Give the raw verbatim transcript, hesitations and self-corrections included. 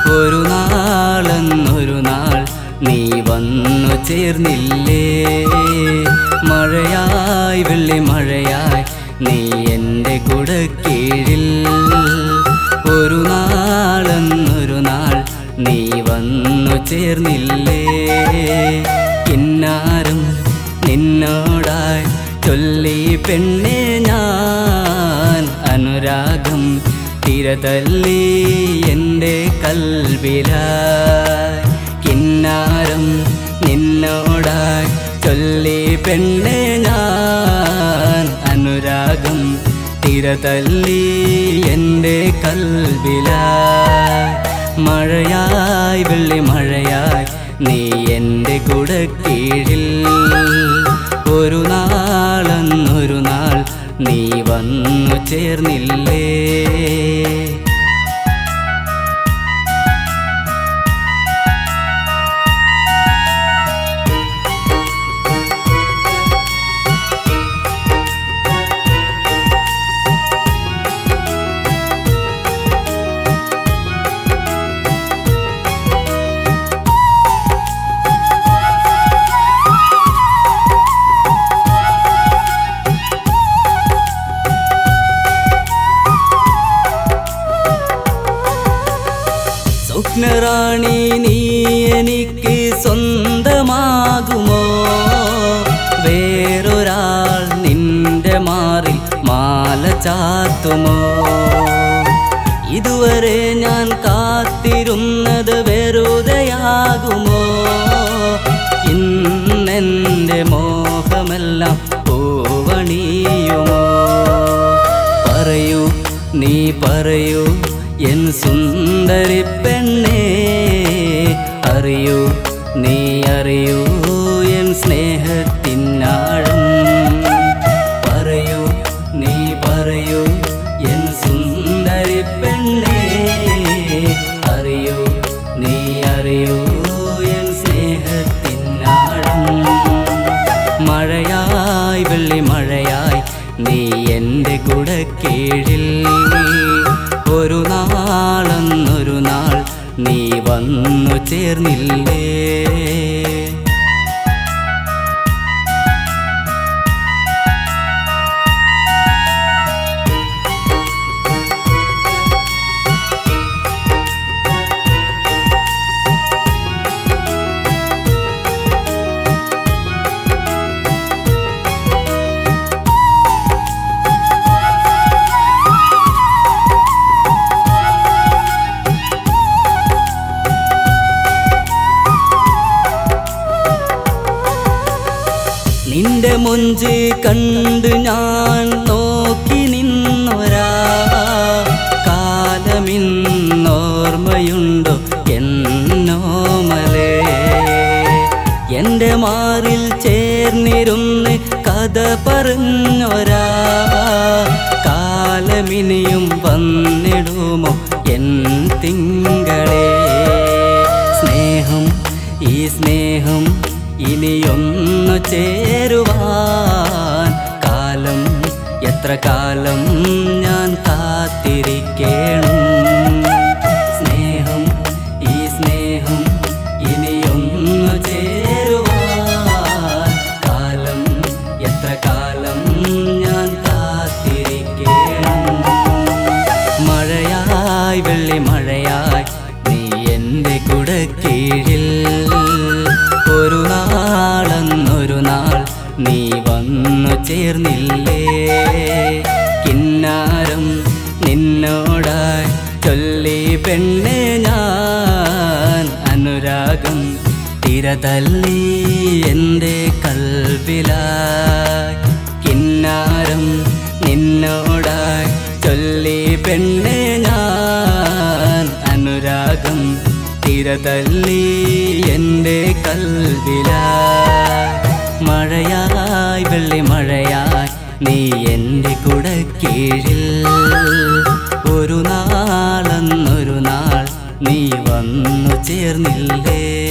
ഒരു നാളെന്നൊരു നാൾ നീ വന്നു ചേർന്നില്ലേ. മഴയായി വെള്ളി മഴയായി നീ എൻ്റെ കുടക്കീഴിൽ. ഒരു നാളെന്നൊരു നാൾ നീ വന്നു ചേർന്നില്ലേ. കിന്നാരം നിന്നോടായി ചൊല്ലി പെണ്ണെ ഞാൻ, അനുരാഗം തിരതല്ലി എൻ്റെ കൽവിലായി. കിന്നാരം നിന്നോടായി ചൊല്ലി പെണ്ണെ ഞാൻ, അനുരാഗം തിരതല്ലി എൻ്റെ കൽവിലായി. മഴയായി വെള്ളി മഴയായി നീ എൻ്റെ കുടക്കീഴിൽ. ഒരു നാളെന്നൊരു നാൾ നീ വന്നു ചേർന്നില്ലേ. സ്വപ്നറാണി നീ എനിക്ക് സ്വന്തമാകുമോ? വേറൊരാൾ നിന്റെ മാറിൽ മാല ചാത്തുമോ? ഇതുവരെ ഞാൻ കാത്തിരുന്നത് വെറുതെയാകുമോ? ഇന്നെൻ്റെ മോഹമെല്ലാം പൂവണിയുമോ? പറയൂ നീ പറയൂ എൻ സുന്ദരി പെണ്ണേ, അറിയൂ നീ അറിയൂ എൻ സ്നേഹത്തിനാഴം. പറയൂ നീ പറയൂ എൻ സുന്ദരി പെണ്ണേ, അറിയൂ നീ അറിയൂ എൻ സ്നേഹത്തിനാഴം. മഴയായി വെള്ളി മഴയായി നീ എൻ്റെ കുടക്കീഴിൽ. ഒരു നാളെന്നൊരു നാൾ നീ വന്നു ചേർന്നില്ലേ. നിന്റെ മുഞ്ച് കണ്ട് ഞാൻ നോക്കി നിന്നൊരാ കാലമിന്നോർമ്മയുണ്ടോ എന്നോമലേ? എൻ്റെ മാറിൽ ചേർന്നിരുന്ന് കഥ പറഞ്ഞൊരാ കാലമിനിയും വന്നിടുമോ എൻ തിങ്കളേ? സ്നേഹം ഈ സ്നേഹം ഇനിയൊന്നു ചേരുവാൻ കാലം എത്ര കാലം ഞാൻ കാത്തിരിക്കണം. സ്നേഹം ഈ സ്നേഹം ഇനിയൊന്നു ചേരുവാൻ കാലം എത്ര കാലം ഞാൻ കാത്തിരിക്കണം. മഴയായി വെള്ളി മഴയായി നീ എൻ്റെ കുടക്കീഴിൽ. ഒരു നാളെന്നൊരു നാൾ നീ വന്നു ചേർന്നില്ലേ. കിന്നാരം നിന്നോടായി ചൊല്ലി പെണ്ണെ ഞാൻ, അനുരാഗം തിരതല്ലി എൻ്റെ കൽവിലായി. കിന്നാരം നിന്നോടായി ചൊല്ലി പെണ്ണെ ഞാൻ, അനുരാഗം തിരതല്ലി എൻ്റെ കൽവിലായി. മഴയായി വെള്ളി മഴയായി നീ എൻ്റെ കുടക്കീഴിൽ. ഒരു നാളെന്നൊരു നാൾ നീ വന്നു ചേർന്നില്ലേ.